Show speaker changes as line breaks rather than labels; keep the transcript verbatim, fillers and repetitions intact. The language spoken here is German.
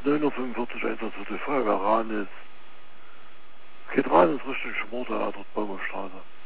neun Uhr fünfundvierzig Einsatz für die Feuerwehr Ranis. Geht rein ins richtige Sporttheater, dort Baumhofstraße.